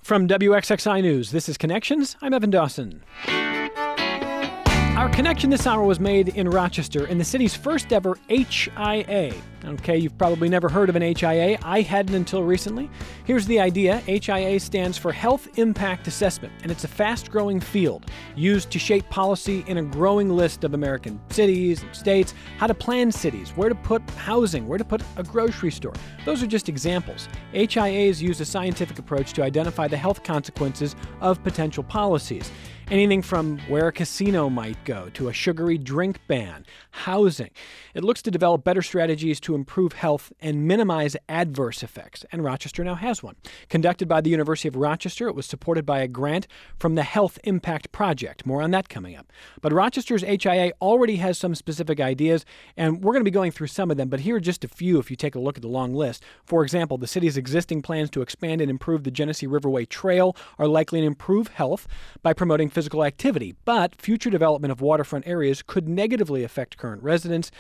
From WXXI News, this is Connections. I'm Evan Dawson. Our connection this hour was made in Rochester in the city's first ever HIA. Okay, you've probably never heard of an HIA. I hadn't until recently. Here's the idea. HIA stands for Health Impact Assessment, and it's a fast-growing field used to shape policy in a growing list of American cities and states, how to plan cities, where to put housing, where to put a grocery store. Those are just examples. HIAs use a scientific approach to identify the health consequences of potential policies. Anything from where a casino might go to a sugary drink ban, housing. It looks to develop better strategies to improve health and minimize adverse effects, and Rochester now has one. Conducted by the University of Rochester, it was supported by a grant from the Health Impact Project. More on that coming up. But Rochester's HIA already has some specific ideas, and we're going to be going through some of them, but here are just a few if you take a look at the long list. For example, the city's existing plans to expand and improve the Genesee Riverway Trail are likely to improve health by promoting physical activity, but future development of waterfront areas could negatively affect current residents.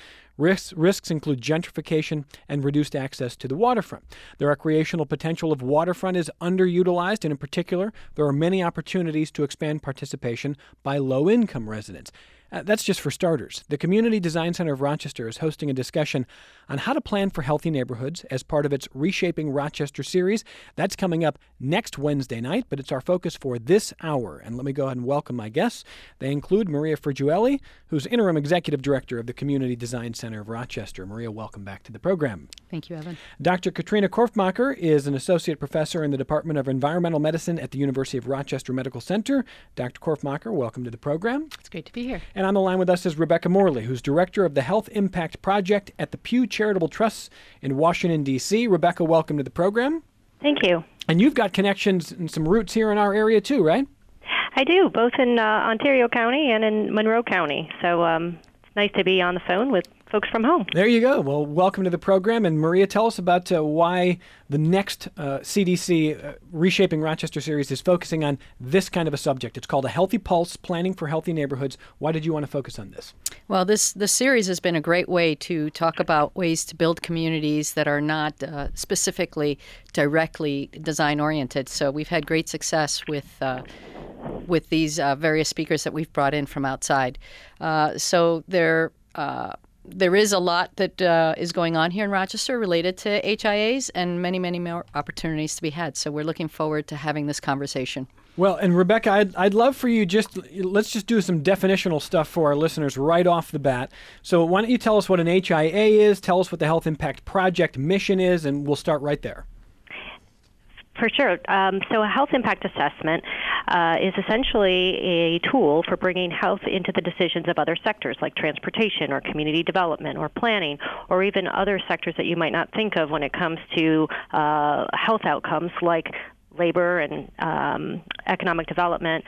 Risks include gentrification and reduced access to the waterfront. The recreational potential of waterfront is underutilized, and in particular, there are many opportunities to expand participation by low-income residents. That's just for starters. The Community Design Center of Rochester is hosting a discussion on how to plan for healthy neighborhoods as part of its Reshaping Rochester series. That's coming up next Wednesday night, but it's our focus for this hour. And let me go ahead and welcome my guests. They include Maria Frigiueli, who's Interim Executive Director of the Community Design Center of Rochester. Maria, welcome back to the program. Thank you, Evan. Dr. Katrina Korfmacher is an Associate Professor in the Department of Environmental Medicine at the University of Rochester Medical Center. Dr. Korfmacher, welcome to the program. It's great to be here. And on the line with us is Rebecca Morley, who's Director of the Health Impact Project at the Pew Charitable Trusts in Washington, D.C. Rebecca, welcome to the program. Thank you. And you've got connections and some roots here in our area too, right? I do, both in Ontario County and in Monroe County. So it's nice to be on the phone with folks from home. There you go. Well, welcome to the program. And Maria, tell us about why the next CDC Reshaping Rochester series is focusing on this kind of a subject. It's called A Healthy Pulse, Planning for Healthy Neighborhoods. Why did you want to focus on this? Well, this series has been a great way to talk about ways to build communities that are not specifically directly design-oriented. So we've had great success with these various speakers that we've brought in from outside. So there is a lot that is going on here in Rochester related to HIAs and many, many more opportunities to be had. So we're looking forward to having this conversation. Well, and Rebecca, I'd love for you let's just do some definitional stuff for our listeners right off the bat. So why don't you tell us what an HIA is, tell us what the Health Impact Project mission is, and we'll start right there. For sure. So a health impact assessment is essentially a tool for bringing health into the decisions of other sectors like transportation or community development or planning or even other sectors that you might not think of when it comes to health outcomes like labor and economic development,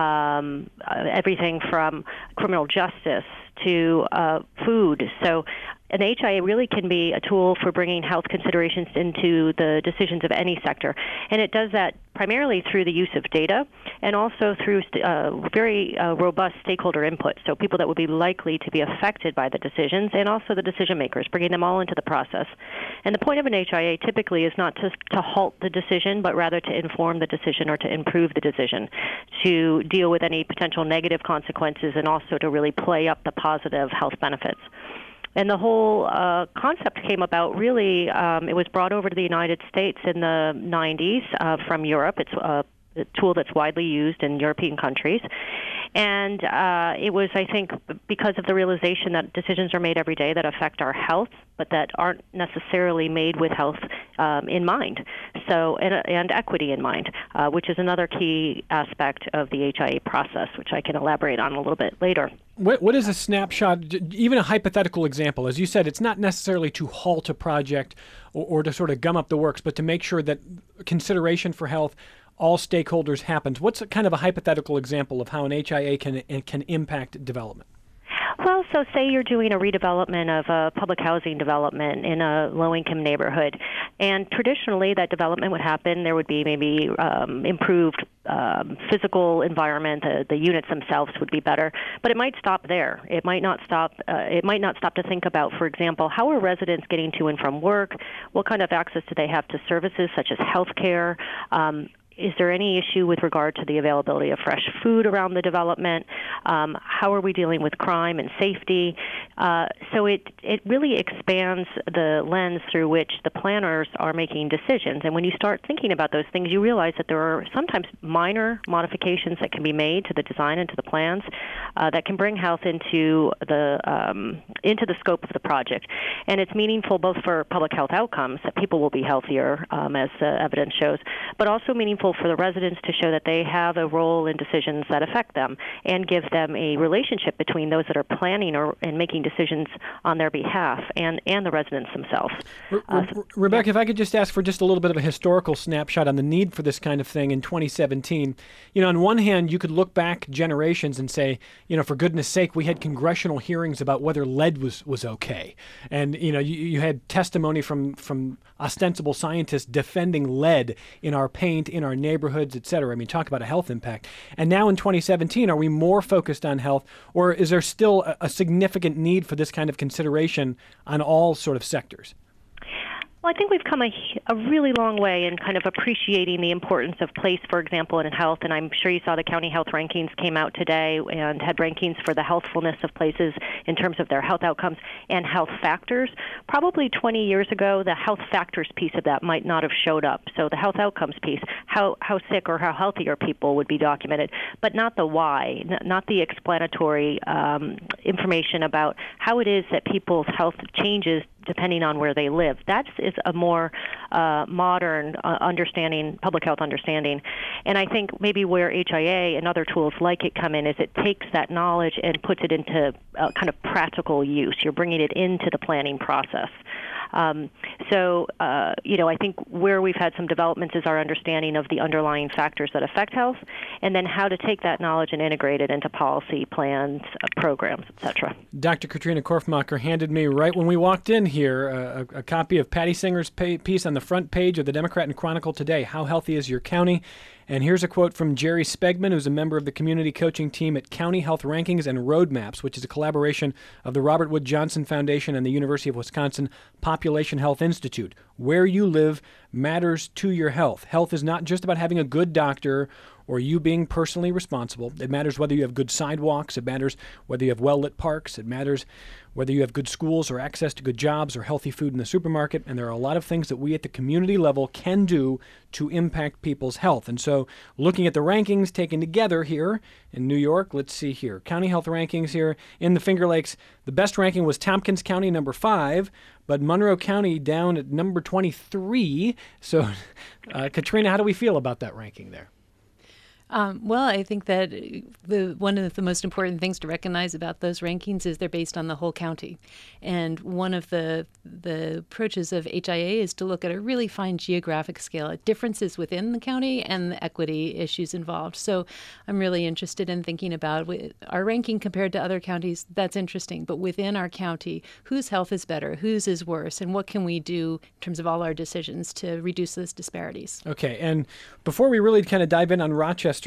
everything from criminal justice to food. So an HIA really can be a tool for bringing health considerations into the decisions of any sector. And it does that primarily through the use of data and also through very robust stakeholder input, so people that would be likely to be affected by the decisions and also the decision makers, bringing them all into the process. And the point of an HIA typically is not to halt the decision, but rather to inform the decision or to improve the decision, to deal with any potential negative consequences and also to really play up the positive health benefits. And the whole concept came about really, it was brought over to the United States in the 90s from Europe. It's a tool that's widely used in European countries. And it was, I think, because of the realization that decisions are made every day that affect our health, but that aren't necessarily made with health in mind, so and equity in mind, which is another key aspect of the HIA process, which I can elaborate on a little bit later. What is a snapshot, even a hypothetical example? As you said, it's not necessarily to halt a project or to sort of gum up the works, but to make sure that consideration for health, all stakeholders happens. What's a kind of a hypothetical example of how an HIA can impact development? Well, so say you're doing a redevelopment of a public housing development in a low-income neighborhood, and traditionally that development would happen. There would be maybe improved physical environment. The units themselves would be better, but it might stop there. It might not stop. It might not stop to think about, for example, how are residents getting to and from work? What kind of access do they have to services such as health care? is there any issue with regard to the availability of fresh food around the development? How are we dealing with crime and safety? So it really expands the lens through which the planners are making decisions. And when you start thinking about those things, you realize that there are sometimes minor modifications that can be made to the design and to the plans that can bring health into the scope of the project. And it's meaningful both for public health outcomes, that people will be healthier, as the evidence shows, but also meaningful for the residents to show that they have a role in decisions that affect them and give them a relationship between those that are planning and making decisions on their behalf and the residents themselves. Rebecca, if I could just ask for just a little bit of a historical snapshot on the need for this kind of thing in 2017. On one hand, you could look back generations and say, for goodness sake, we had congressional hearings about whether lead was okay. And, you had testimony from ostensible scientists defending lead in our paint, in our neighborhoods, et cetera. I mean, talk about a health impact. And now in 2017, are we more focused on health, or is there still a significant need for this kind of consideration on all sort of sectors? Well, I think we've come a really long way in kind of appreciating the importance of place, for example, in health. And I'm sure you saw the county health rankings came out today and had rankings for the healthfulness of places in terms of their health outcomes and health factors. Probably 20 years ago, the health factors piece of that might not have showed up. So the health outcomes piece, how sick or how healthy are people would be documented, but not the why, not the explanatory information about how it is that people's health changes depending on where they live. That is a more modern understanding, public health understanding. And I think maybe where HIA and other tools like it come in is it takes that knowledge and puts it into kind of practical use. You're bringing it into the planning process. I think where we've had some developments is our understanding of the underlying factors that affect health, and then how to take that knowledge and integrate it into policy, plans, programs, et cetera. Dr. Katrina Korfmacher handed me right when we walked in here a copy of Patty Singer's piece on the front page of the Democrat and Chronicle today, How Healthy is Your County? And here's a quote from Jerry Spegman, who's a member of the community coaching team at County Health Rankings and Roadmaps, which is a collaboration of the Robert Wood Johnson Foundation and the University of Wisconsin Population Health Institute. Where you live matters to your health. Health is not just about having a good doctor or you being personally responsible. It matters whether you have good sidewalks. It matters whether you have well-lit parks. It matters whether you have good schools or access to good jobs or healthy food in the supermarket. And there are a lot of things that we at the community level can do to impact people's health. And so looking at the rankings taken together here in New York, let's see here. County health rankings here in the Finger Lakes. The best ranking was Tompkins County, number 5, but Monroe County down at number 23. So, Katrina, how do we feel about that ranking there? Well, I think that one of the most important things to recognize about those rankings is they're based on the whole county. And one of the approaches of HIA is to look at a really fine geographic scale at differences within the county and the equity issues involved. So I'm really interested in thinking about our ranking compared to other counties. That's interesting. But within our county, whose health is better, whose is worse, and what can we do in terms of all our decisions to reduce those disparities? Okay. And before we really kind of dive in on Rochester,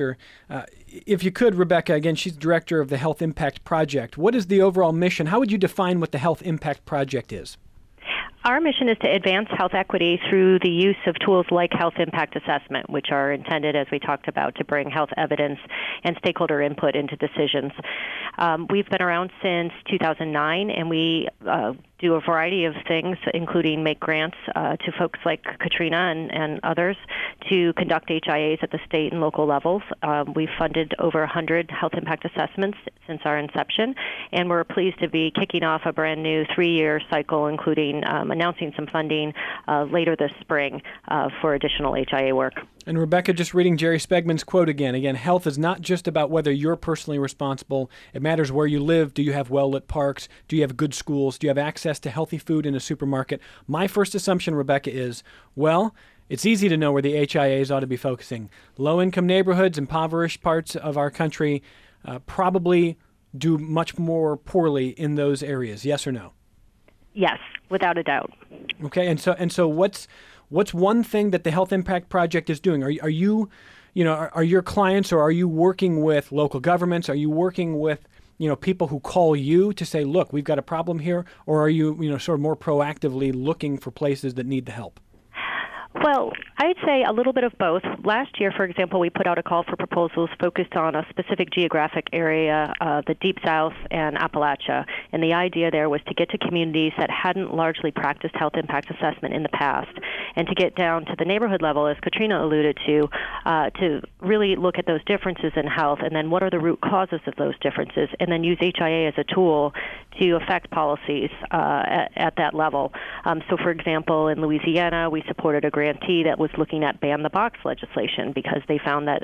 if you could, Rebecca, again, she's director of the Health Impact Project. What is the overall mission? How would you define what the Health Impact Project is? Our mission is to advance health equity through the use of tools like health impact assessment, which are intended, as we talked about, to bring health evidence and stakeholder input into decisions. We've been around since 2009, and we do a variety of things, including make grants to folks like Katrina and others to conduct HIAs at the state and local levels. We've funded over 100 health impact assessments since our inception, and we're pleased to be kicking off a brand new 3-year cycle, including announcing some funding later this spring for additional HIA work. And Rebecca, just reading Jerry Spegman's quote again, health is not just about whether you're personally responsible. It matters where you live. Do you have well-lit parks? Do you have good schools? Do you have access to healthy food in a supermarket? My first assumption, Rebecca, is, well, it's easy to know where the HIAs ought to be focusing. Low-income neighborhoods, impoverished parts of our country probably do much more poorly in those areas. Yes or no? Yes, without a doubt. Okay, and so what's one thing that the Health Impact Project is doing? Are you, are your clients, or are you working with local governments? Are you working with, people who call you to say, look, we've got a problem here? Or are you, sort of more proactively looking for places that need the help? Well, I'd say a little bit of both. Last year, for example, we put out a call for proposals focused on a specific geographic area, the Deep South and Appalachia. And the idea there was to get to communities that hadn't largely practiced health impact assessment in the past, and to get down to the neighborhood level, as Katrina alluded to really look at those differences in health, and then what are the root causes of those differences, and then use HIA as a tool to affect policies at that level. So, for example, in Louisiana, we supported a grantee that was looking at ban-the-box legislation because they found that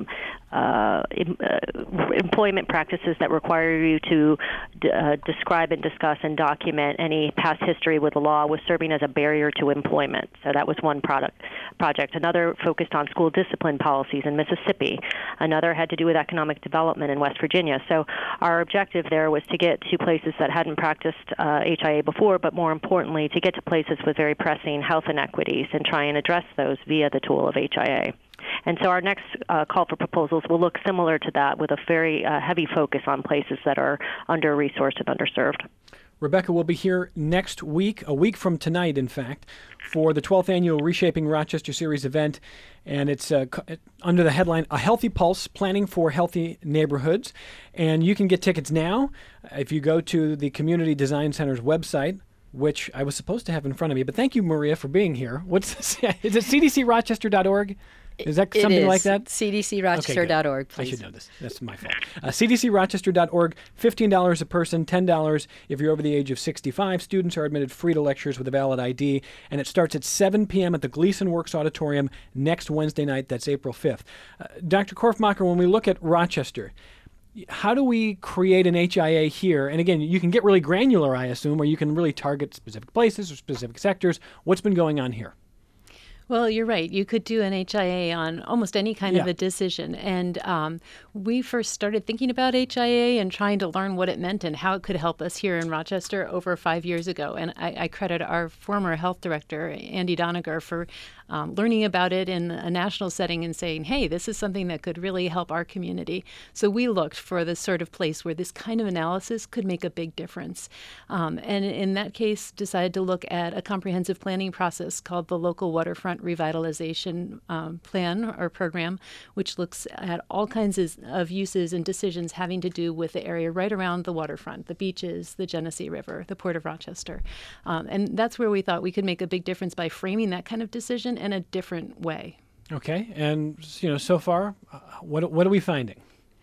employment practices that require you to describe and discuss and document any past history with the law was serving as a barrier to employment. So that was one project. Another focused on school discipline policies in Mississippi. Another had to do with economic development in West Virginia. So our objective there was to get to places that hadn't practiced HIA before, but more importantly, to get to places with very pressing health inequities and try and address those via the tool of HIA. And so our next call for proposals will look similar to that, with a very heavy focus on places that are under-resourced and underserved. Rebecca will be here next week, a week from tonight, in fact, for the 12th annual Reshaping Rochester Series event. And it's under the headline, A Healthy Pulse, Planning for Healthy Neighborhoods. And you can get tickets now if you go to the Community Design Center's website, which I was supposed to have in front of me. But thank you, Maria, for being here. Is it cdcrochester.org? Is that something like that? cdcrochester.org, please. I should know this. That's my fault. cdcrochester.org, $15 a person, $10 if you're over the age of 65. Students are admitted free to lectures with a valid ID, and it starts at 7 p.m. at the Gleason Works Auditorium next Wednesday night. That's April 5th. Dr. Korfmacher, when we look at Rochester, how do we create an HIA here? And again, you can get really granular, I assume, or you can really target specific places or specific sectors. What's been going on here? Well, you're right. You could do an HIA on almost any kind of a decision. And we first started thinking about HIA and trying to learn what it meant and how it could help us here in Rochester over 5 years ago. And I credit our former health director, Andy Doniger, for learning about it in a national setting and saying, hey, this is something that could really help our community. So we looked for this sort of place where this kind of analysis could make a big difference. And in that case, decided to look at a comprehensive planning process called the Local Waterfront Revitalization Plan or Program, which looks at all kinds of uses and decisions having to do with the area right around the waterfront, the beaches, the Genesee River, the Port of Rochester. And that's where we thought we could make a big difference by framing that kind of decision in a different way. Okay. And, so far, what are we finding?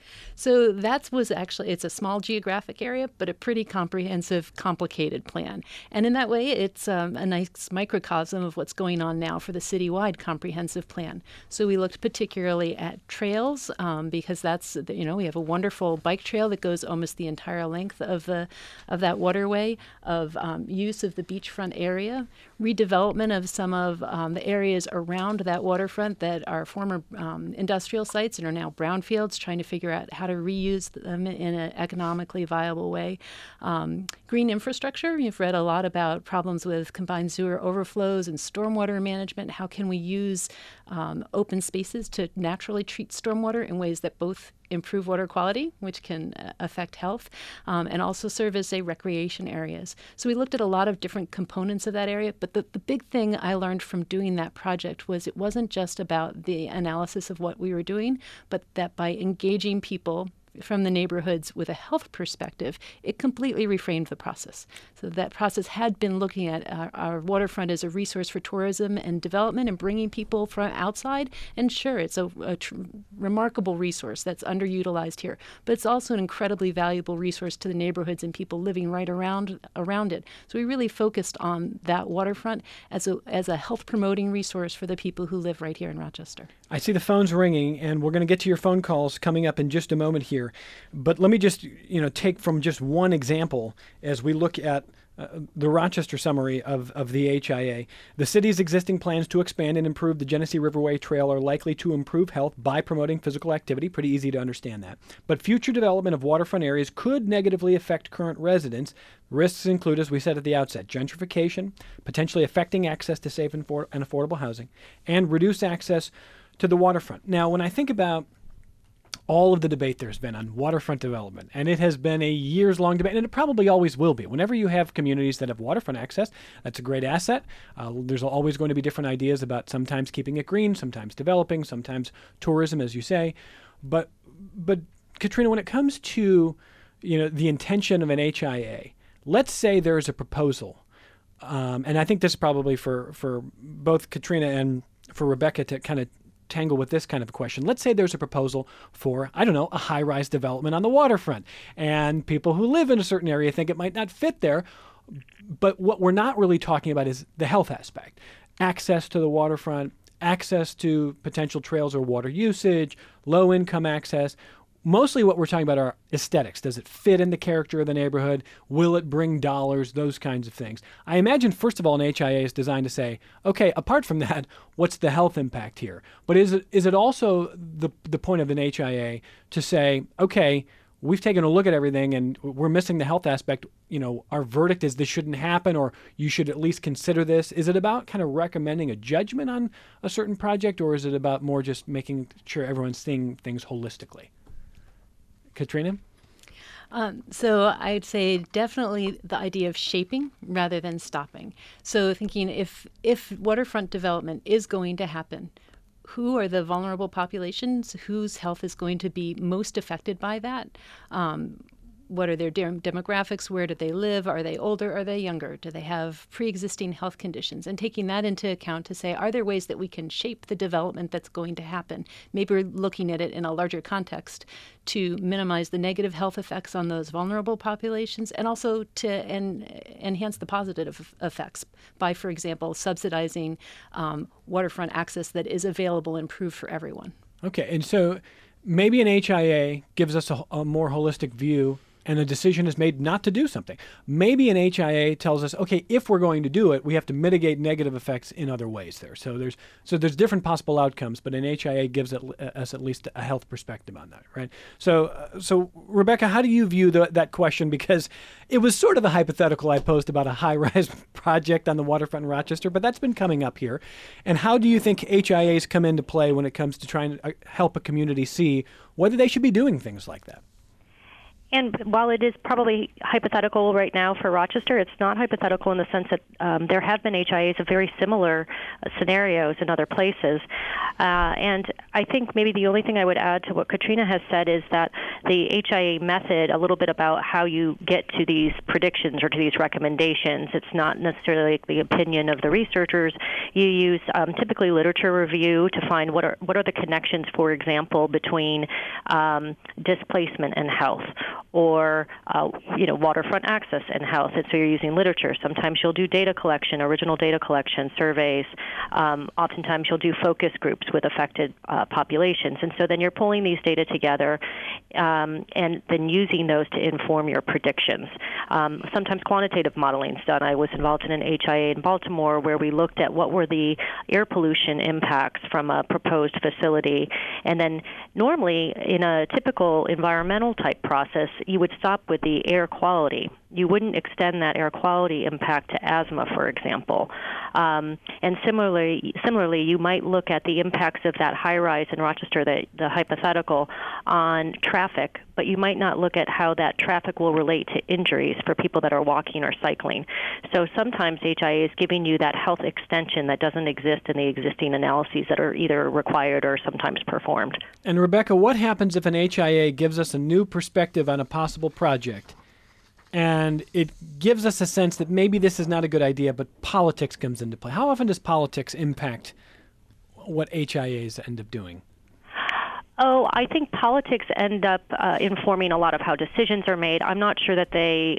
So it's a small geographic area, but a pretty comprehensive, complicated plan. And in that way, it's a nice microcosm of what's going on now for the citywide comprehensive plan. So we looked particularly at trails because we have a wonderful bike trail that goes almost the entire length of that waterway, of use of the beachfront area, redevelopment of some of the areas around that waterfront that are former industrial sites and are now brownfields, trying to figure out how to reuse them in an economically viable way. Green infrastructure, you've read a lot about problems with combined sewer overflows and stormwater management. How can we use open spaces to naturally treat stormwater in ways that both improve water quality, which can affect health, and also serve as, say, recreation areas. So we looked at a lot of different components of that area, but the big thing I learned from doing that project was it wasn't just about the analysis of what we were doing, but that by engaging people from the neighborhoods with a health perspective, it completely reframed the process. So that process had been looking at our waterfront as a resource for tourism and development and bringing people from outside. And sure, it's a remarkable resource that's underutilized here, but it's also an incredibly valuable resource to the neighborhoods and people living right around it. So we really focused on that waterfront as a health promoting resource for the people who live right here in Rochester. I see the phone's ringing, and we're going to get to your phone calls coming up in just a moment here. But let me just, take from just one example as we look at the Rochester summary of the HIA. The city's existing plans to expand and improve the Genesee Riverway Trail are likely to improve health by promoting physical activity. Pretty easy to understand that. But future development of waterfront areas could negatively affect current residents. Risks include, as we said at the outset, gentrification, potentially affecting access to safe and affordable housing, and reduced access to the waterfront. Now, when I think about all of the debate there's been on waterfront development. And it has been a years-long debate, and it probably always will be. Whenever you have communities that have waterfront access, that's a great asset. There's always going to be different ideas about sometimes keeping it green, sometimes developing, sometimes tourism, as you say. But Katrina, when it comes to the intention of an HIA, let's say there's a proposal, and I think this is probably for both Katrina and for Rebecca to kind of tangle with this kind of question. Let's say there's a proposal for, I don't know, a high-rise development on the waterfront, and people who live in a certain area think it might not fit there, but what we're not really talking about is the health aspect. Access to the waterfront, access to potential trails or water usage, low-income access. Mostly what we're talking about are aesthetics. Does it fit in the character of the neighborhood? Will it bring dollars? Those kinds of things. I imagine, first of all, an HIA is designed to say, okay, apart from that, what's the health impact here? But is it also the point of an HIA to say, okay, we've taken a look at everything and we're missing the health aspect. Our verdict is this shouldn't happen, or you should at least consider this. Is it about kind of recommending a judgment on a certain project, or is it about more just making sure everyone's seeing things holistically? Katrina? So I'd say definitely the idea of shaping rather than stopping. So thinking if waterfront development is going to happen, who are the vulnerable populations whose health is going to be most affected by that? What are their demographics? Where do they live? Are they older? Are they younger? Do they have pre-existing health conditions? And taking that into account to say, are there ways that we can shape the development that's going to happen? Maybe we're looking at it in a larger context to minimize the negative health effects on those vulnerable populations, and also to enhance the positive effects by, for example, subsidizing waterfront access that is available and approved for everyone. Okay, and so maybe an HIA gives us a more holistic view, and a decision is made not to do something. Maybe an HIA tells us, okay, if we're going to do it, we have to mitigate negative effects in other ways there. So there's different possible outcomes, but an HIA gives us at least a health perspective on that, right? So Rebecca, how do you view that question? Because it was sort of a hypothetical I posed about a high-rise project on the waterfront in Rochester, but that's been coming up here. And how do you think HIAs come into play when it comes to trying to help a community see whether they should be doing things like that? And while it is probably hypothetical right now for Rochester, it's not hypothetical in the sense that there have been HIAs of very similar scenarios in other places. And I think maybe the only thing I would add to what Katrina has said is that the HIA method, a little bit about how you get to these predictions or to these recommendations, it's not necessarily the opinion of the researchers. You use typically literature review to find what are the connections, for example, between displacement and health, or waterfront access and health. And so you're using literature. Sometimes you'll do data collection, original data collection, surveys. Oftentimes you'll do focus groups with affected populations. And so then you're pulling these data together and then using those to inform your predictions. Sometimes quantitative modeling is done. I was involved in an HIA in Baltimore where we looked at what were the air pollution impacts from a proposed facility. And then normally in a typical environmental type process, you would stop with the air quality. You wouldn't extend that air quality impact to asthma, for example. And similarly, you might look at the impacts of that high-rise in Rochester, the hypothetical, on traffic, but you might not look at how that traffic will relate to injuries for people that are walking or cycling. So sometimes HIA is giving you that health extension that doesn't exist in the existing analyses that are either required or sometimes performed. And Rebecca, what happens if an HIA gives us a new perspective on a possible project, and it gives us a sense that maybe this is not a good idea, but politics comes into play? How often does politics impact what HIAs end up doing? Oh, I think politics end up informing a lot of how decisions are made. I'm not sure that they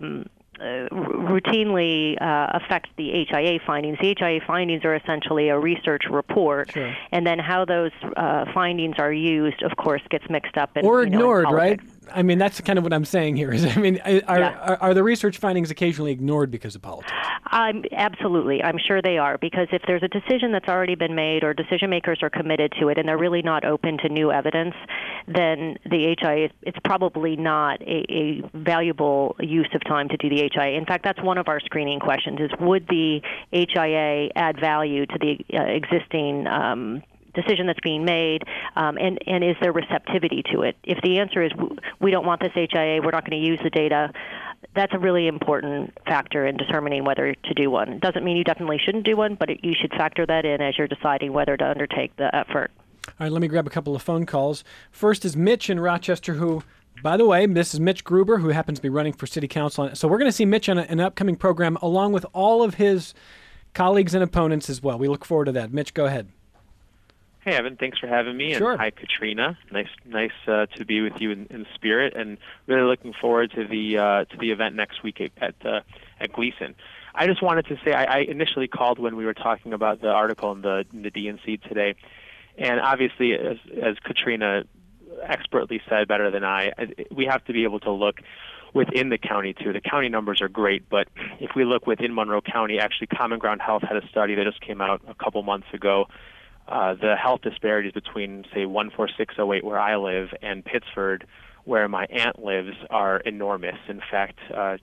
routinely affect the HIA findings. The HIA findings are essentially a research report, sure. And then how those findings are used, of course, gets mixed up in, or ignored, in right? I mean, that's kind of what I'm saying here. Are the research findings occasionally ignored because of politics? Absolutely. I'm sure they are, because if there's a decision that's already been made or decision makers are committed to it and they're really not open to new evidence, then the HIA, it's probably not a valuable use of time to do the HIA. In fact, that's one of our screening questions, is would the HIA add value to the existing decision that's being made, and is there receptivity to it? If the answer is we don't want this HIA, we're not going to use the data, that's a really important factor in determining whether to do one. It doesn't mean you definitely shouldn't do one, but you should factor that in as you're deciding whether to undertake the effort. All right, let me grab a couple of phone calls. First is Mitch in Rochester, who, by the way, this is Mitch Gruber, who happens to be running for city council. So we're going to see Mitch on an upcoming program along with all of his colleagues and opponents as well. We look forward to that. Mitch, go ahead. Hey, Evan, thanks for having me. Sure. And hi, Katrina. Nice to be with you in spirit, and really looking forward to the event next week at Gleason. I just wanted to say I initially called when we were talking about the article in the DNC today, and obviously, as Katrina expertly said better than I, we have to be able to look within the county too. The county numbers are great, but if we look within Monroe County, actually Common Ground Health had a study that just came out a couple months ago. The health disparities between, say, 14608, where I live, and Pittsford, where my aunt lives, are enormous. In fact,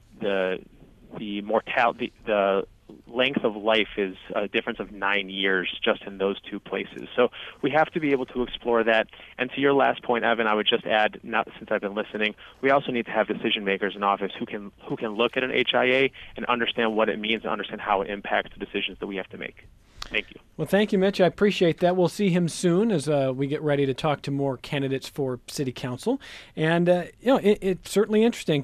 the mortality, the length of life is a difference of 9 years just in those two places. So we have to be able to explore that. And to your last point, Evan, I would just add, since I've been listening, we also need to have decision makers in office who can look at an HIA and understand what it means and understand how it impacts the decisions that we have to make. Thank you. Well, thank you, Mitch. I appreciate that. We'll see him soon as we get ready to talk to more candidates for city council. And, it's certainly interesting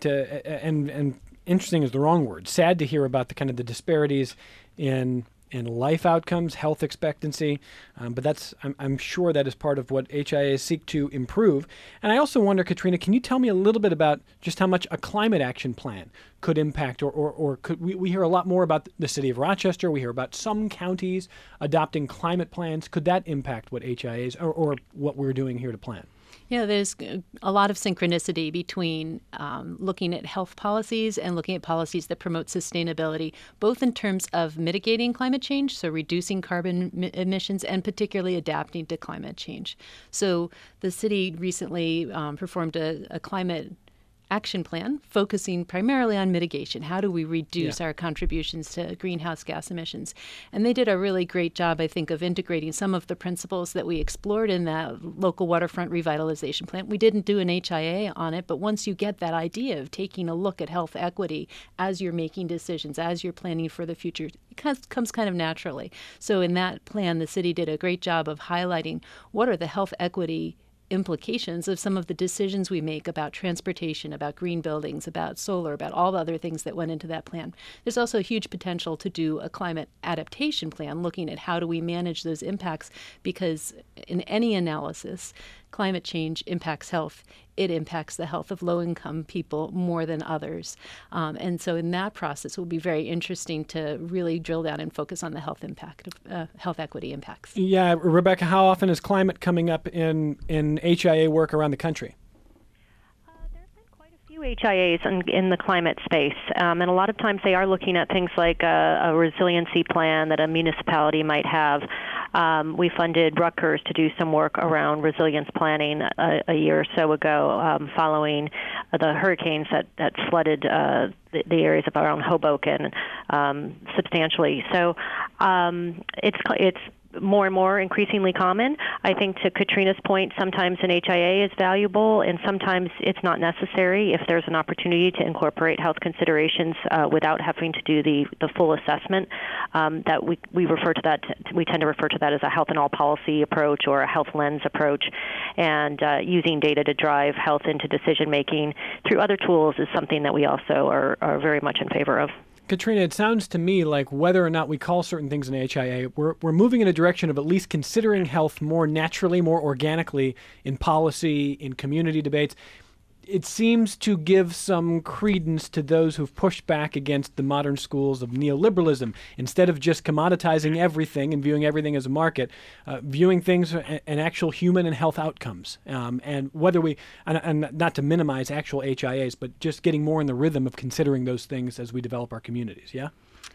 and interesting is the wrong word. Sad to hear about the disparities in life outcomes, health expectancy, but I'm sure that is part of what HIAs seek to improve. And I also wonder, Katrina, can you tell me a little bit about just how much a climate action plan could impact, or could we hear a lot more about the city of Rochester? We hear about some counties adopting climate plans. Could that impact what HIAs or what we're doing here to plan? Yeah, there's a lot of synchronicity between looking at health policies and looking at policies that promote sustainability, both in terms of mitigating climate change, so reducing carbon emissions, and particularly adapting to climate change. So the city recently performed a climate action plan focusing primarily on mitigation. How do we reduce our contributions to greenhouse gas emissions? And they did a really great job, I think, of integrating some of the principles that we explored in that local waterfront revitalization plan. We didn't do an HIA on it, but once you get that idea of taking a look at health equity as you're making decisions, as you're planning for the future, it comes kind of naturally. So in that plan, the city did a great job of highlighting what are the health equity implications of some of the decisions we make about transportation, about green buildings, about solar, about all the other things that went into that plan. There's also a huge potential to do a climate adaptation plan, looking at how do we manage those impacts, because in any analysis, climate change impacts health. It impacts the health of low-income people more than others. And so in that process, it will be very interesting to really drill down and focus on the health impact of health equity impacts. Yeah, Rebecca, how often is climate coming up in HIA work around the country? HIAs in the climate space, and a lot of times they are looking at things like a resiliency plan that a municipality might have. We funded Rutgers to do some work around resilience planning a year or so ago, following the hurricanes that flooded the areas of around Hoboken substantially. So it's more and more increasingly common. I think to Katrina's point, sometimes an HIA is valuable and sometimes it's not necessary if there's an opportunity to incorporate health considerations without having to do the full assessment. That we refer to that, we tend to refer to that as a health and all policy approach or a health lens approach. And using data to drive health into decision making through other tools is something that we also are very much in favor of. Katrina, it sounds to me like whether or not we call certain things an HIA, we're moving in a direction of at least considering health more naturally, more organically in policy, in community debates. It seems to give some credence to those who've pushed back against the modern schools of neoliberalism. Instead of just commoditizing everything and viewing everything as a market, viewing things and actual human and health outcomes. And whether and not to minimize actual HIAs, but just getting more in the rhythm of considering those things as we develop our communities, yeah?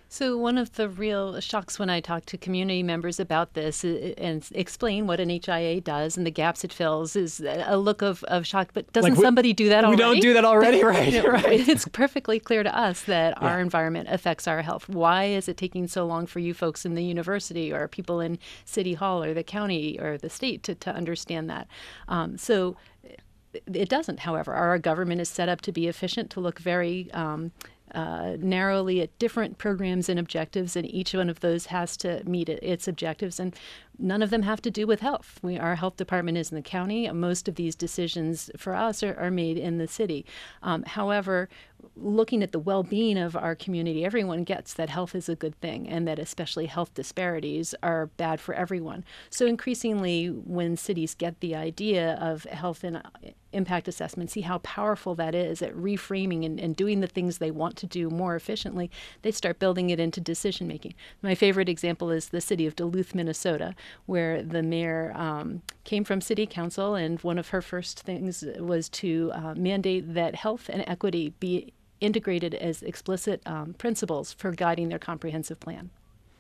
So one of the real shocks when I talk to community members about this and explain what an HIA does and the gaps it fills is a look of shock. But doesn't somebody do that already? We don't do that already, right? It's perfectly clear to us that our environment affects our health. Why is it taking so long for you folks in the university or people in City Hall or the county or the state to understand that? So it doesn't, however. Our government is set up to be efficient, to look very narrowly at different programs and objectives, and each one of those has to meet its objectives, and none of them have to do with health. Our health department is in the county. Most of these decisions for us are made in the city. However, looking at the well-being of our community, everyone gets that health is a good thing and that especially health disparities are bad for everyone. So increasingly, when cities get the idea of health and impact assessment, see how powerful that is at reframing and doing the things they want to do more efficiently, they start building it into decision making. My favorite example is the city of Duluth, Minnesota, where the mayor came from city council, and one of her first things was to mandate that health and equity be integrated as explicit principles for guiding their comprehensive plan.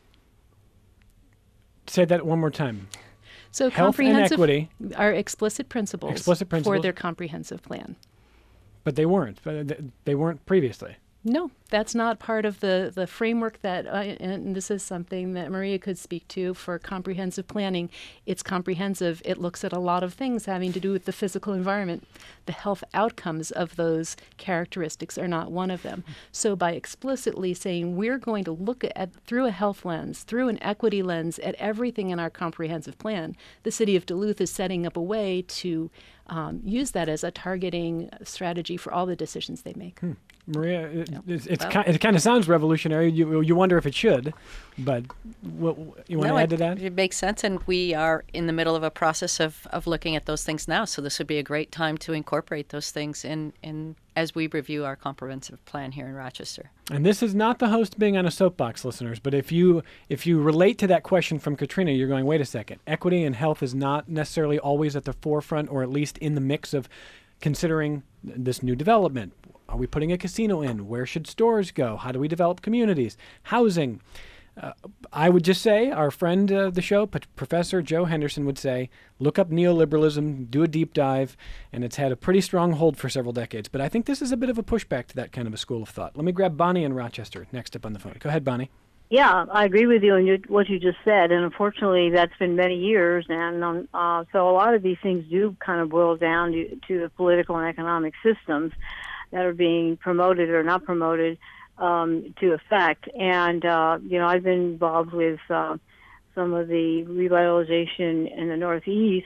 Say that one more time. So health and equity are explicit principles for their comprehensive plan. But they weren't. They weren't previously. No, that's not part of the framework that, and this is something that Maria could speak to for comprehensive planning. It's comprehensive. It looks at a lot of things having to do with the physical environment. The health outcomes of those characteristics are not one of them. So by explicitly saying we're going to look at through a health lens, through an equity lens, at everything in our comprehensive plan, the city of Duluth is setting up a way to use that as a targeting strategy for all the decisions they make. Maria, it kind of sounds revolutionary. You wonder if it should, but you want to add to that? It makes sense, and we are in the middle of a process of looking at those things now. So this would be a great time to incorporate those things in as we review our comprehensive plan here in Rochester. And this is not the host being on a soapbox, listeners, but if you relate to that question from Katrina, you're going, wait a second, equity and health is not necessarily always at the forefront or at least in the mix of considering this new development. Are we putting a casino in? Where should stores go? How do we develop communities? Housing. I would just say, our friend of the show, Professor Joe Henderson, would say, look up neoliberalism, do a deep dive, and it's had a pretty strong hold for several decades. But I think this is a bit of a pushback to that kind of a school of thought. Let me grab Bonnie in Rochester next up on the phone. Go ahead, Bonnie. Yeah, I agree with you on what you just said, and unfortunately that's been many years, and so a lot of these things do kind of boil down to the political and economic systems that are being promoted or not promoted to effect. And, I've been involved with some of the revitalization in the Northeast.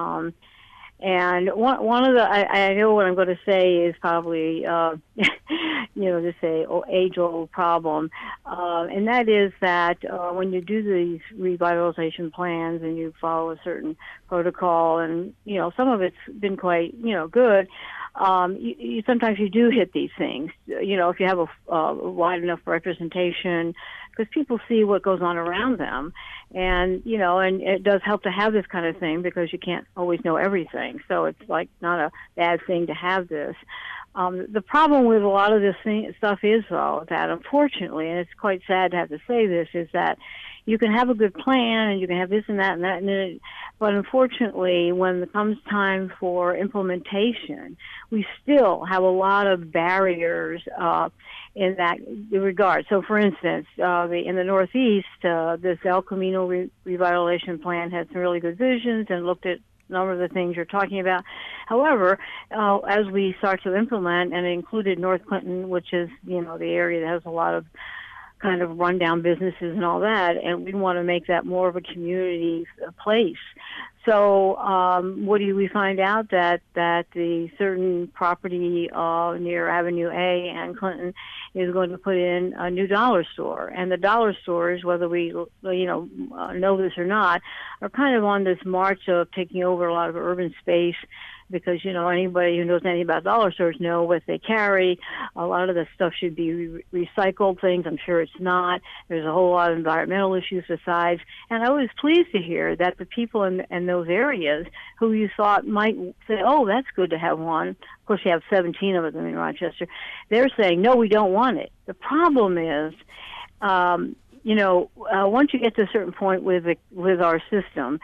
And one of the, I know what I'm going to say is probably, just a age-old problem. And that is that when you do these revitalization plans and you follow a certain protocol, and, some of it's been quite, good, sometimes you do hit these things, if you have a wide enough representation, because people see what goes on around them. And, and it does help to have this kind of thing because you can't always know everything. So it's like not a bad thing to have this. The problem with a lot of this stuff is, though, that unfortunately, and it's quite sad to have to say this, is that you can have a good plan and you can have this and that and that, but unfortunately, when it comes time for implementation, we still have a lot of barriers in that regard. So, for instance, in the Northeast, this El Camino revitalization plan had some really good visions and looked at a number of the things you're talking about. However, as we start to implement, and it included North Clinton, which is, the area that has a lot of kind of rundown businesses and all that, and we want to make that more of a community place. So what do we find out? That the certain property near Avenue A and Clinton is going to put in a new dollar store. And the dollar stores, whether we know this or not, are kind of on this march of taking over a lot of urban space, because, anybody who knows anything about dollar stores know what they carry. A lot of the stuff should be recycled things. I'm sure it's not. There's a whole lot of environmental issues besides. And I was pleased to hear that the people in those areas who you thought might say, oh, that's good to have one. Of course, you have 17 of them in Rochester. They're saying, no, we don't want it. The problem is, Once you get to a certain point with our system,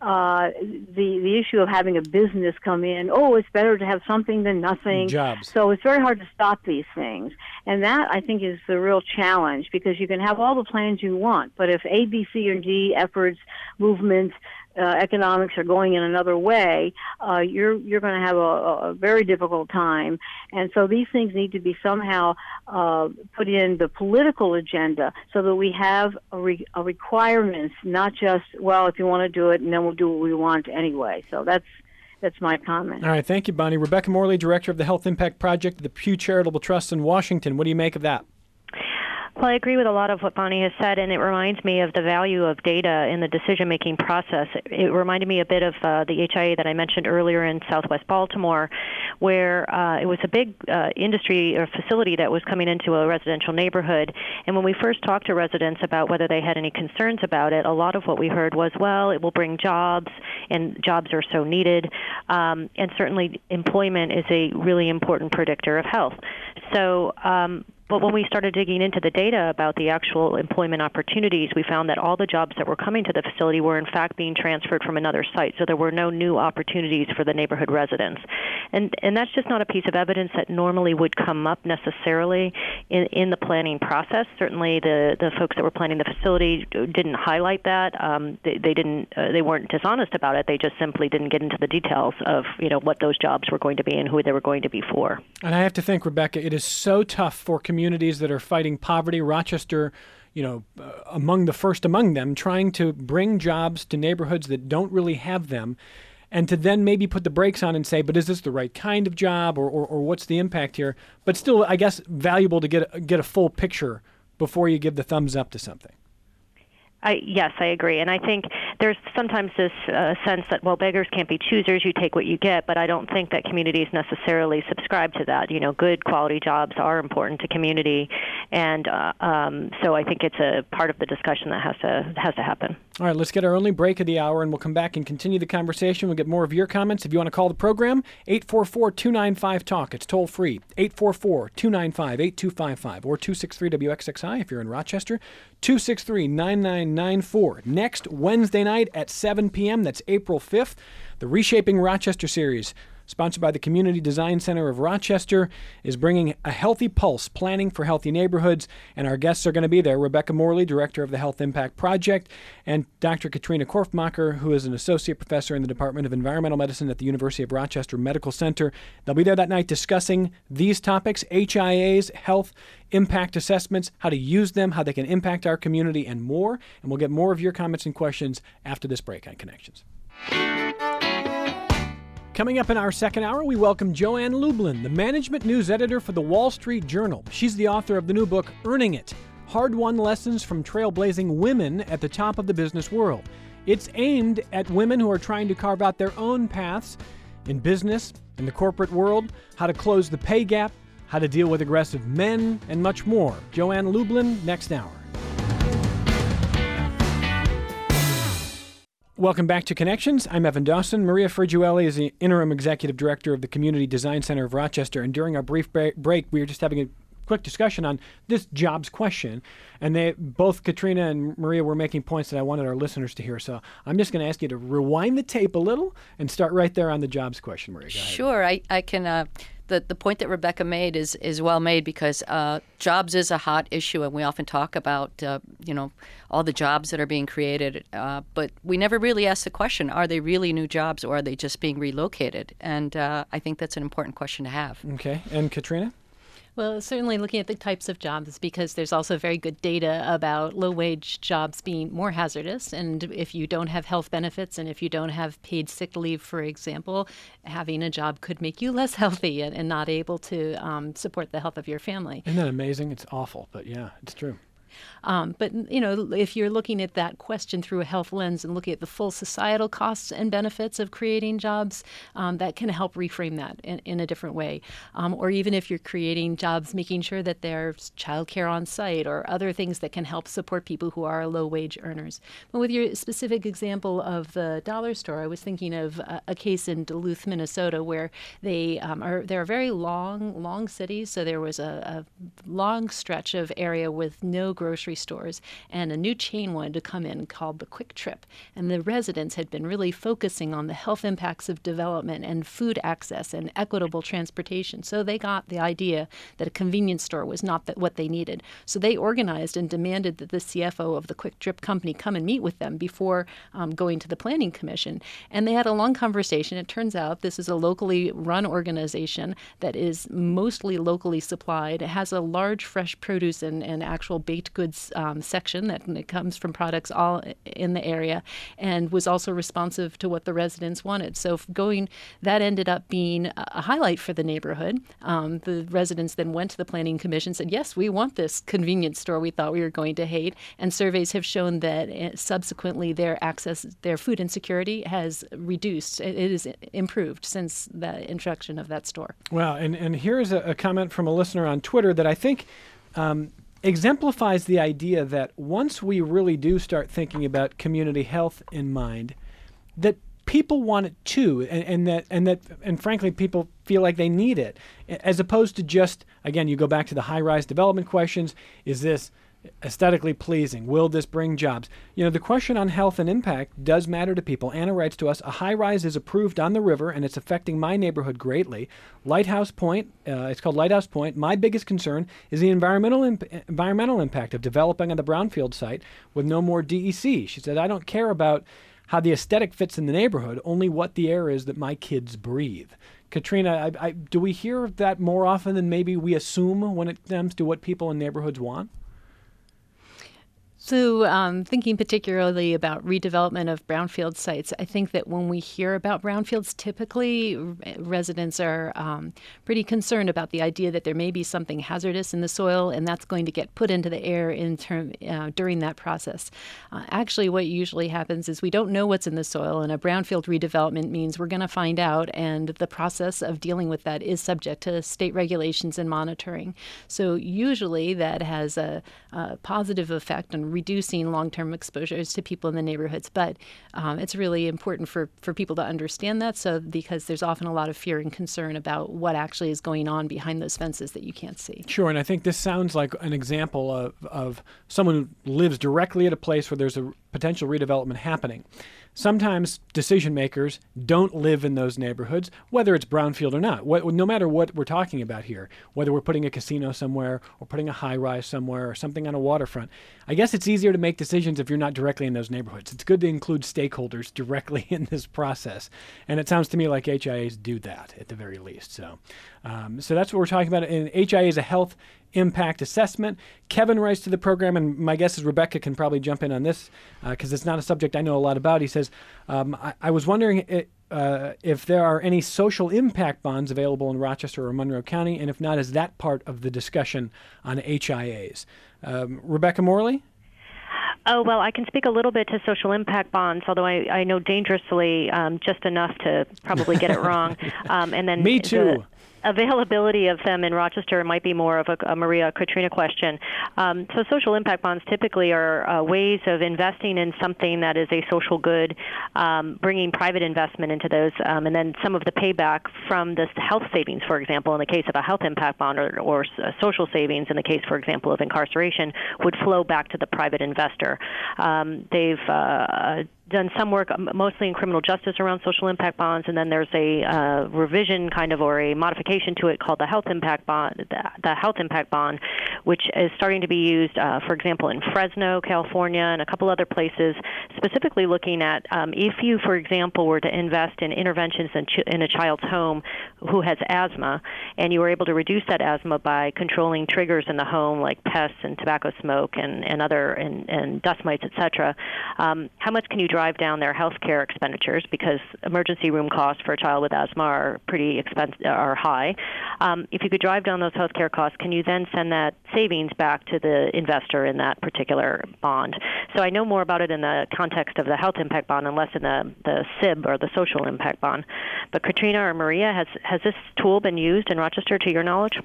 the issue of having a business come in, it's better to have something than nothing. Jobs. So it's very hard to stop these things. And that, I think, is the real challenge, because you can have all the plans you want, but if A, B, C, or D efforts, movements, economics are going in another way, you're going to have a very difficult time. And so these things need to be somehow put in the political agenda so that we have a requirements, not just, well, if you want to do it, and then we'll do what we want anyway. So that's my comment. All right, thank you, Bonnie. Rebecca Morley, Director of the Health Impact Project at the Pew Charitable Trust in Washington. What do you make of that? Well, I agree with a lot of what Bonnie has said, and it reminds me of the value of data in the decision-making process. It reminded me a bit of the HIA that I mentioned earlier in Southwest Baltimore, where it was a big industry or facility that was coming into a residential neighborhood. And when we first talked to residents about whether they had any concerns about it, a lot of what we heard was, well, it will bring jobs, and jobs are so needed. And certainly employment is a really important predictor of health. So, but when we started digging into the data about the actual employment opportunities, we found that all the jobs that were coming to the facility were in fact being transferred from another site. So there were no new opportunities for the neighborhood residents. And that's just not a piece of evidence that normally would come up necessarily in the planning process. Certainly the folks that were planning the facility didn't highlight that. They weren't dishonest about it. They just simply didn't get into the details of, what those jobs were going to be and who they were going to be for. And I have to think, Rebecca, it is so tough for communities that are fighting poverty. Rochester, among the first among them, trying to bring jobs to neighborhoods that don't really have them, and to then maybe put the brakes on and say, but is this the right kind of job, or what's the impact here? But still, I guess, valuable to get a full picture before you give the thumbs up to something. Yes, I agree. And I think there's sometimes this sense that, well, beggars can't be choosers, you take what you get, but I don't think that communities necessarily subscribe to that. Good quality jobs are important to community, and so I think it's a part of the discussion that has to happen. All right, let's get our only break of the hour, and we'll come back and continue the conversation. We'll get more of your comments. If you want to call the program, 844-295-TALK. It's toll free, 844-295-8255, or 263-WXXI if you're in Rochester, 263-9994. Next Wednesday night at 7 p.m., that's April 5th, the Reshaping Rochester series, sponsored by the Community Design Center of Rochester, is bringing a healthy pulse, planning for healthy neighborhoods, and our guests are going to be there. Rebecca Morley, Director of the Health Impact Project, and Dr. Katrina Korfmacher, who is an Associate Professor in the Department of Environmental Medicine at the University of Rochester Medical Center. They'll be there that night discussing these topics, HIAs, health impact assessments, how to use them, how they can impact our community, and more. And we'll get more of your comments and questions after this break on Connections. Coming up in our second hour, we welcome Joanne Lublin, the management news editor for the Wall Street Journal. She's the author of the new book, Earning It, Hard-Won Lessons from Trailblazing Women at the Top of the Business World. It's aimed at women who are trying to carve out their own paths in business, in the corporate world, how to close the pay gap, how to deal with aggressive men, and much more. Joanne Lublin, next hour. Welcome back to Connections. I'm Evan Dawson. Maria Frigiueli is the Interim Executive Director of the Community Design Center of Rochester. And during our brief break, we were just having a quick discussion on this jobs question. And both Katrina and Maria were making points that I wanted our listeners to hear. So I'm just going to ask you to rewind the tape a little and start right there on the jobs question, Maria. Go ahead. Sure. I can... The point that Rebecca made is well made, because jobs is a hot issue, and we often talk about all the jobs that are being created, but we never really ask the question: are they really new jobs, or are they just being relocated? And I think that's an important question to have. Okay, and Katrina? Well, certainly looking at the types of jobs, because there's also very good data about low-wage jobs being more hazardous. And if you don't have health benefits and if you don't have paid sick leave, for example, having a job could make you less healthy and not able to support the health of your family. Isn't that amazing? It's awful, but yeah, it's true. But, if you're looking at that question through a health lens and looking at the full societal costs and benefits of creating jobs, that can help reframe that in a different way. Or even if you're creating jobs, making sure that there's childcare on site or other things that can help support people who are low-wage earners. But with your specific example of the dollar store, I was thinking of a case in Duluth, Minnesota, where they're very long cities. So there was a long stretch of area with no grocery stores, and a new chain wanted to come in called the Quick Trip. And the residents had been really focusing on the health impacts of development and food access and equitable transportation. So they got the idea that a convenience store was not what they needed. So they organized and demanded that the CFO of the Quick Trip company come and meet with them before going to the Planning Commission. And they had a long conversation. It turns out this is a locally run organization that is mostly locally supplied. It has a large fresh produce and actual baked goods section that comes from products all in the area, and was also responsive to what the residents wanted. So that ended up being a highlight for the neighborhood. The residents then went to the Planning Commission and said, yes, we want this convenience store we thought we were going to hate. And surveys have shown that subsequently their food insecurity has reduced. It is improved since the introduction of that store. Wow. And here's a comment from a listener on Twitter that I think exemplifies the idea that once we really do start thinking about community health in mind, that people want it too, and frankly, people feel like they need it, as opposed to just, again, you go back to the high-rise development questions. Is this aesthetically pleasing? Will this bring jobs? The question on health and impact does matter to people. Anna writes to us, a high-rise is approved on the river, and it's affecting my neighborhood greatly. Lighthouse Point, it's called Lighthouse Point. My biggest concern is the environmental impact of developing on the brownfield site with no more DEC. She said, I don't care about how the aesthetic fits in the neighborhood, only what the air is that my kids breathe. Katrina, do we hear that more often than maybe we assume when it comes to what people in neighborhoods want? So thinking particularly about redevelopment of brownfield sites, I think that when we hear about brownfields, typically residents are pretty concerned about the idea that there may be something hazardous in the soil, and that's going to get put into the air during that process. Actually, what usually happens is we don't know what's in the soil, and a brownfield redevelopment means we're going to find out, and the process of dealing with that is subject to state regulations and monitoring. So usually that has a positive effect on reducing long-term exposures to people in the neighborhoods. But it's really important for people to understand that, because there's often a lot of fear and concern about what actually is going on behind those fences that you can't see. Sure, and I think this sounds like an example of someone who lives directly at a place where there's a potential redevelopment happening. Sometimes decision makers don't live in those neighborhoods, whether it's brownfield or not. No matter what we're talking about here, whether we're putting a casino somewhere or putting a high-rise somewhere or something on a waterfront, I guess it's easier to make decisions if you're not directly in those neighborhoods. It's good to include stakeholders directly in this process, and it sounds to me like HIAs do that at the very least. So that's what we're talking about. And HIA is a health impact assessment. Kevin writes to the program, and my guess is Rebecca can probably jump in on this because it's not a subject I know a lot about. He says, I was wondering if there are any social impact bonds available in Rochester or Monroe County, and if not, is that part of the discussion on HIAs? Rebecca Morley? Oh, well, I can speak a little bit to social impact bonds, although I know dangerously just enough to probably get it wrong. And then Me too. Availability of them in Rochester might be more of a Maria Katrina question. So social impact bonds typically are ways of investing in something that is a social good, bringing private investment into those, and then some of the payback from this health savings, for example, in the case of a health impact bond or social savings, in the case, for example, of incarceration, would flow back to the private investor. They've done some work mostly in criminal justice around social impact bonds, and then there's a revision kind of or a modification to it called the health impact bond, which is starting to be used, for example, in Fresno, California, and a couple other places, specifically looking at if you, for example, were to invest in interventions in a child's home who has asthma, and you were able to reduce that asthma by controlling triggers in the home like pests and tobacco smoke and other and dust mites, etc. How much can you drive down their health care expenditures, because emergency room costs for a child with asthma are pretty expensive, are high. If you could drive down those health care costs, can you then send that savings back to the investor in that particular bond? So I know more about it in the context of the health impact bond and less in the SIB or the social impact bond. But Katrina or Maria, has this tool been used in Rochester to your knowledge?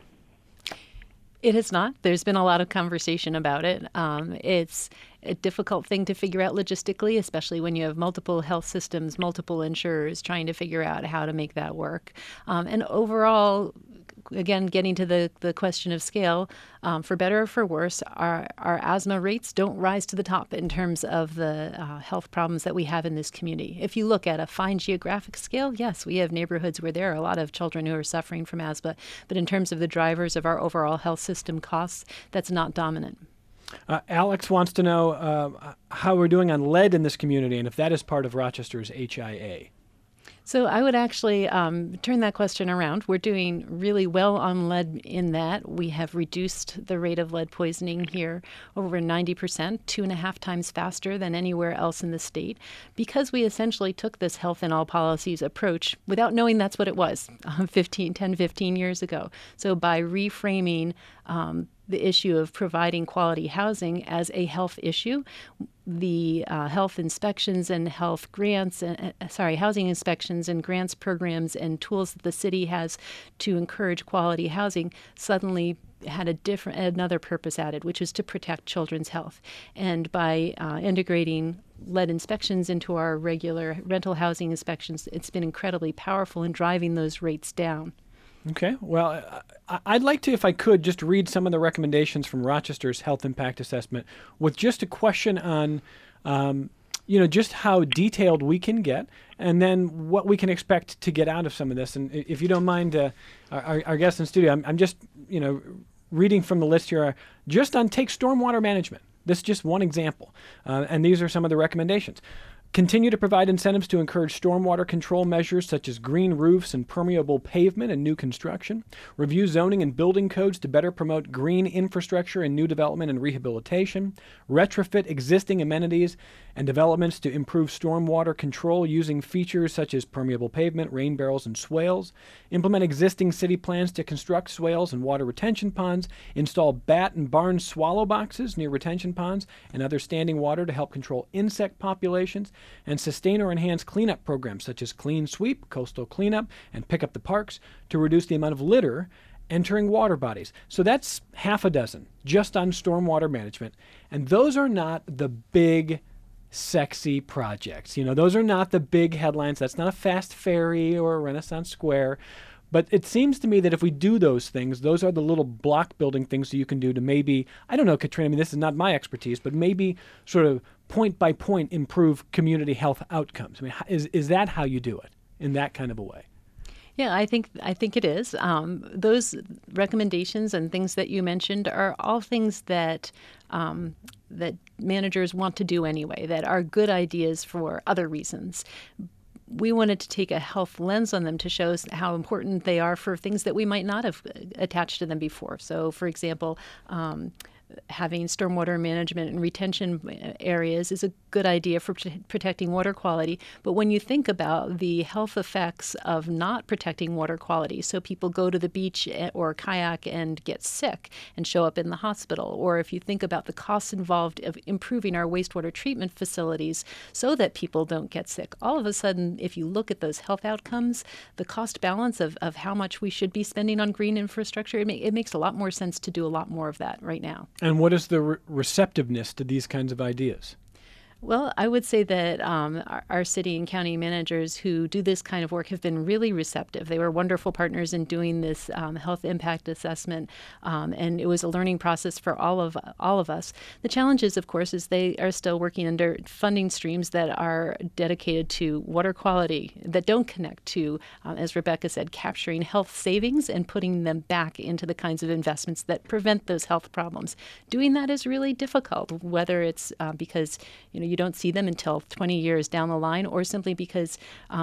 It has not. There's been a lot of conversation about it. It's a difficult thing to figure out logistically, especially when you have multiple health systems, multiple insurers trying to figure out how to make that work. And overall, again, getting to the question of scale, for better or for worse, our asthma rates don't rise to the top in terms of the health problems that we have in this community. If you look at a fine geographic scale, yes, we have neighborhoods where there are a lot of children who are suffering from asthma, but in terms of the drivers of our overall health system costs, that's not dominant. Alex wants to know how we're doing on lead in this community and if that is part of Rochester's HIA. So I would actually turn that question around. We're doing really well on lead in that we have reduced the rate of lead poisoning here over 90%, 2.5 times faster than anywhere else in the state, because we essentially took this health in all policies approach without knowing that's what it was 10, 15 years ago. So by reframing the issue of providing quality housing as a health issue, the health inspections and health grants, housing inspections and grants programs and tools that the city has to encourage quality housing suddenly had another purpose added, which is to protect children's health. And by integrating lead inspections into our regular rental housing inspections, it's been incredibly powerful in driving those rates down. Okay. Well, I'd like to, if I could, just read some of the recommendations from Rochester's Health Impact Assessment with just a question on, just how detailed we can get and then what we can expect to get out of some of this. And if you don't mind, our guests in studio, I'm just, reading from the list here, just on take stormwater management. This is just one example. And these are some of the recommendations. Continue to provide incentives to encourage stormwater control measures such as green roofs and permeable pavement in new construction. Review zoning and building codes to better promote green infrastructure in new development and rehabilitation. Retrofit existing amenities and developments to improve stormwater control using features such as permeable pavement, rain barrels, and swales. Implement existing city plans to construct swales and water retention ponds. Install bat and barn swallow boxes near retention ponds and other standing water to help control insect populations. And sustain or enhance cleanup programs such as Clean Sweep, Coastal Cleanup, and Pick Up the Parks to reduce the amount of litter entering water bodies. So that's half a dozen just on stormwater management. And those are not the big, sexy projects. Those are not the big headlines. That's not a fast ferry or a Renaissance Square. But it seems to me that if we do those things, those are the little block building things that you can do to maybe, I don't know, Katrina, this is not my expertise, but maybe sort of point by point improve community health outcomes. Is that how you do it in that kind of a way? Yeah, I think it is. Those recommendations and things that you mentioned are all things that that managers want to do anyway, that are good ideas for other reasons. We wanted to take a health lens on them to show us how important they are for things that we might not have attached to them before. So, for example, having stormwater management and retention areas is a good idea for protecting water quality. But when you think about the health effects of not protecting water quality, so people go to the beach or kayak and get sick and show up in the hospital, or if you think about the costs involved of improving our wastewater treatment facilities so that people don't get sick, all of a sudden, if you look at those health outcomes, the cost balance of how much we should be spending on green infrastructure, it makes a lot more sense to do a lot more of that right now. And what is the receptiveness to these kinds of ideas? Well, I would say that our city and county managers who do this kind of work have been really receptive. They were wonderful partners in doing this health impact assessment, and it was a learning process for all of us. The challenge is, of course, is they are still working under funding streams that are dedicated to water quality, that don't connect to, as Rebecca said, capturing health savings and putting them back into the kinds of investments that prevent those health problems. Doing that is really difficult, whether it's because you don't see them until 20 years down the line, or simply because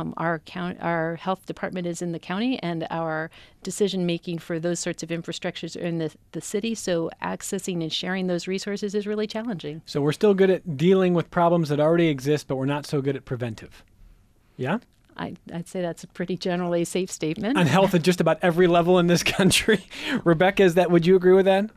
our health department is in the county and our decision making for those sorts of infrastructures are in the city. So accessing and sharing those resources is really challenging. So we're still good at dealing with problems that already exist, but we're not so good at preventive. Yeah? I'd say that's a pretty generally safe statement. On health at just about every level in this country. Rebecca, would you agree with that?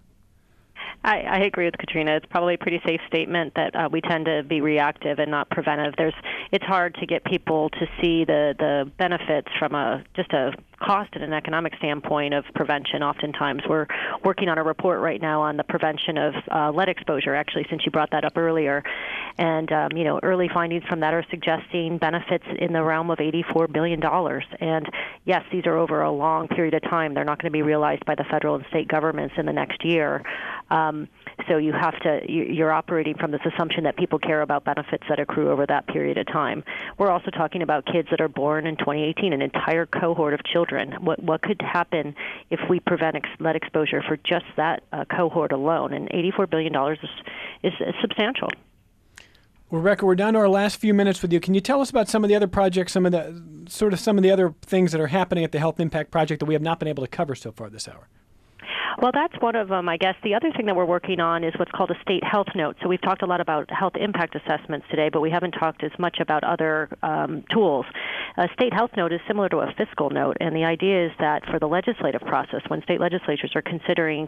I agree with Katrina. It's probably a pretty safe statement that we tend to be reactive and not preventive. it's hard to get people to see the benefits from just a cost and an economic standpoint of prevention. Oftentimes, we're working on a report right now on the prevention of lead exposure, actually, since you brought that up earlier. And, early findings from that are suggesting benefits in the realm of $84 billion. And, yes, these are over a long period of time. They're not going to be realized by the federal and state governments in the next year. So you're operating from this assumption that people care about benefits that accrue over that period of time. We're also talking about kids that are born in 2018, an entire cohort of children. What could happen if we prevent lead exposure for just that cohort alone? And $84 billion is substantial. Rebecca, we're down to our last few minutes with you. Can you tell us about some of the other projects, some of the other things that are happening at the Health Impact Project that we have not been able to cover so far this hour? Well, that's one of them, I guess. The other thing that we're working on is what's called a state health note. So we've talked a lot about health impact assessments today, but we haven't talked as much about other tools. A state health note is similar to a fiscal note, and the idea is that for the legislative process, when state legislatures are considering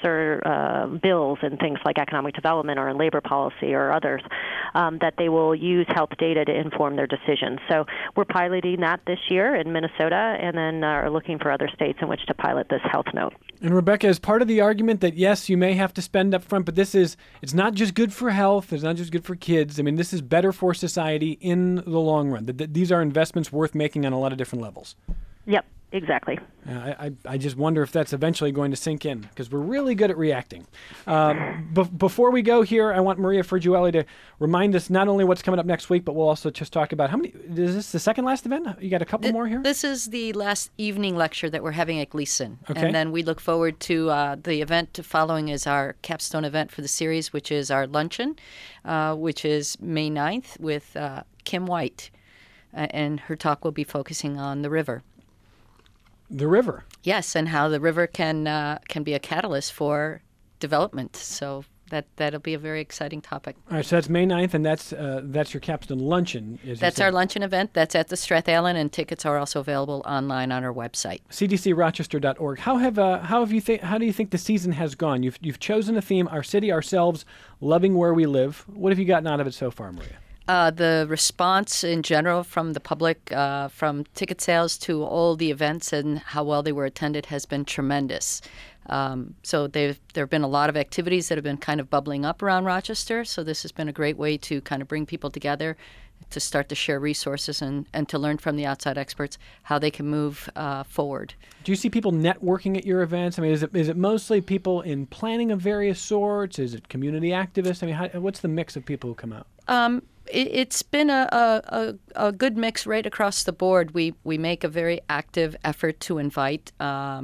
bills and things like economic development or in labor policy or others, that they will use health data to inform their decisions. So we're piloting that this year in Minnesota, and then are looking for other states in which to pilot this health note. And Rebecca, as part of the argument that, yes, you may have to spend up front, but it's not just good for health, it's not just good for kids. I mean, this is better for society in the long run. These are investments worth making on a lot of different levels. Yep. Exactly. I just wonder if that's eventually going to sink in, because we're really good at reacting. Before we go here, I want Maria Frigiueli to remind us not only what's coming up next week, but we'll also just talk about is this the second last event? You got a couple more here? This is the last evening lecture that we're having at Gleason. Okay. And then we look forward to the event following is our capstone event for the series, which is our luncheon, which is May 9th with Kim White. And her talk will be focusing on the river. The river. Yes, and how the river can be a catalyst for development. So that'll be a very exciting topic. All right, so that's May 9th, and that's your capstone luncheon. That's our luncheon event. That's at the Strathallan, and tickets are also available online on our website. cdcrochester.org. How do you think the season has gone? You've chosen a theme: our city, ourselves, loving where we live. What have you gotten out of it so far, Maria? The response in general from the public, from ticket sales to all the events and how well they were attended, has been tremendous. So there have been a lot of activities that have been kind of bubbling up around Rochester. So this has been a great way to kind of bring people together, to start to share resources and to learn from the outside experts how they can move forward. Do you see people networking at your events? I mean, is it mostly people in planning of various sorts? Is it community activists? I mean, what's the mix of people who come out? It's been a good mix right across the board. We make a very active effort to invite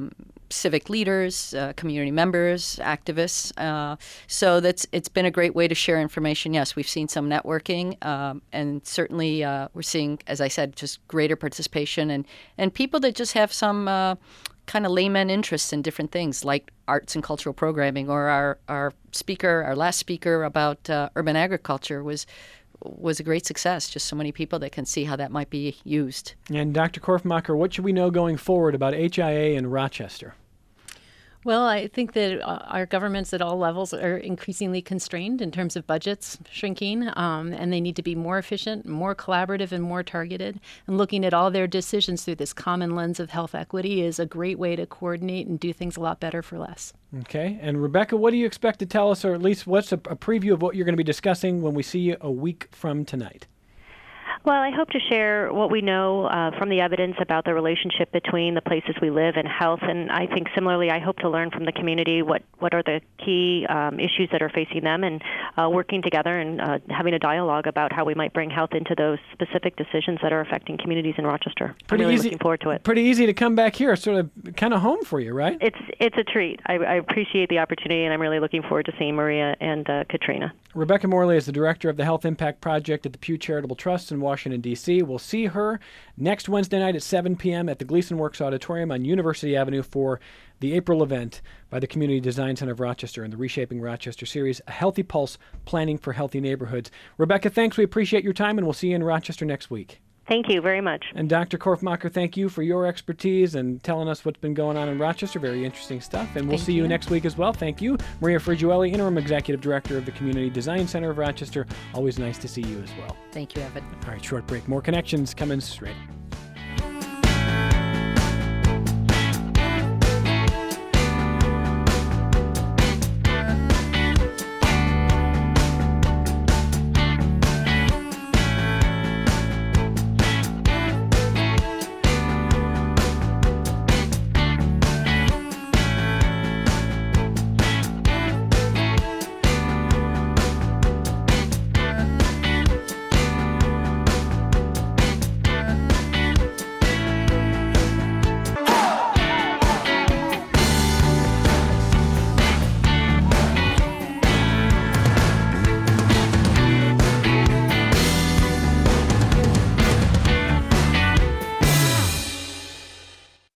civic leaders, community members, activists. So it's been a great way to share information. Yes, we've seen some networking, and certainly we're seeing, as I said, just greater participation and people that just have some kind of layman interest in different things like arts and cultural programming, or our last speaker about urban agriculture was a great success. Just so many people that can see how that might be used. And Dr. Korfmacher, what should we know going forward about HIA in Rochester? Well, I think that our governments at all levels are increasingly constrained in terms of budgets shrinking, and they need to be more efficient, more collaborative, and more targeted. And looking at all their decisions through this common lens of health equity is a great way to coordinate and do things a lot better for less. Okay. And Rebecca, what do you expect to tell us, or at least what's a preview of what you're going to be discussing when we see you a week from tonight? Well, I hope to share what we know from the evidence about the relationship between the places we live and health. And I think similarly, I hope to learn from the community what are the key issues that are facing them, and working together and having a dialogue about how we might bring health into those specific decisions that are affecting communities in Rochester. I'm really looking forward to it. Pretty easy to come back here, sort of kind of home for you, right? It's a treat. I appreciate the opportunity, and I'm really looking forward to seeing Maria and Katrina. Rebecca Morley is the director of the Health Impact Project at the Pew Charitable Trust in Washington, D.C. We'll see her next Wednesday night at 7 p.m. at the Gleason Works Auditorium on University Avenue for the April event by the Community Design Center of Rochester in the Reshaping Rochester series, A Healthy Pulse, Planning for Healthy Neighborhoods. Rebecca, thanks. We appreciate your time, and we'll see you in Rochester next week. Thank you very much. And Dr. Korfmacher, thank you for your expertise and telling us what's been going on in Rochester. Very interesting stuff. And we'll see you next week as well. Thank you. Maria Frigiueli, Interim Executive Director of the Community Design Center of Rochester. Always nice to see you as well. Thank you, Evan. All right, short break. More Connections coming straight up.